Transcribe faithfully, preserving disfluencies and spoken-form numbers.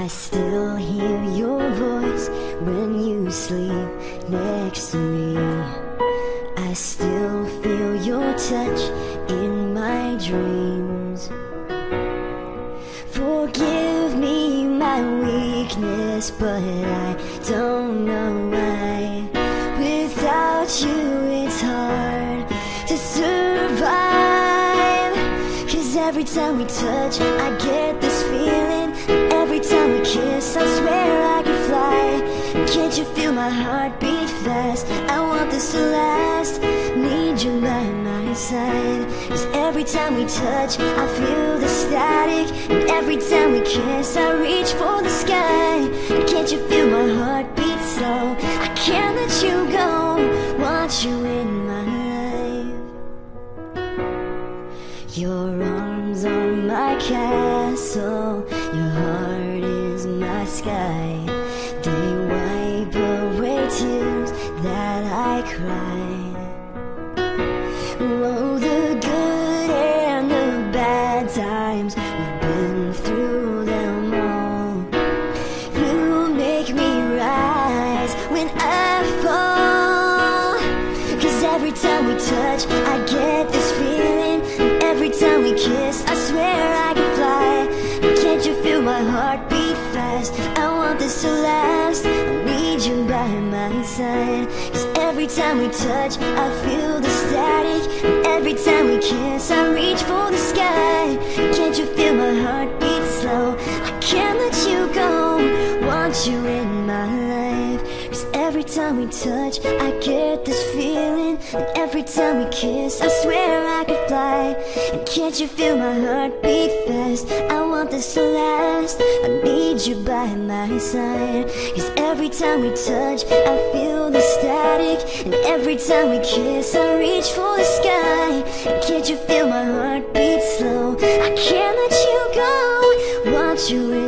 I still hear your voice when you sleep next to me. I still feel your touch in my dreams. Forgive me my weakness, but I don't know why. Without you it's hard to survive. Cause every time we touch I get this feeling. Every time we kiss I swear I could fly. Can't you feel my heart beat fast? I want this to last. Need you by my side. Cause every time we touch I feel the static. And every time we kiss I reach for the sky. Can't you feel my heart beat slow? I can't let you go. Want you in my life. Your arms are my castle. Your heart is my sky. They wipe away tears that I cry. Oh, the good and the bad times, we've been through them all. You make me rise when I fall. Cause every time we touch I get this feeling. And every time we kiss I swear I can fly. Can't you feel my heart beat fast? I want this to last. I need you by my side. Cause every time we touch I feel the static. And every time we kiss I reach for the sky. Can't you feel my heart beat slow? I can't let you go. Want you in my life. Cause every time we touch I get this feeling. And every time we kiss I swear I could fly. And can't you feel my heart beat fast? I want this to last. I need you by my side. Cause every time we touch I feel the static. And every time we kiss I reach for the sky. And can't you feel my heart beat slow? I can't let you go. Want you in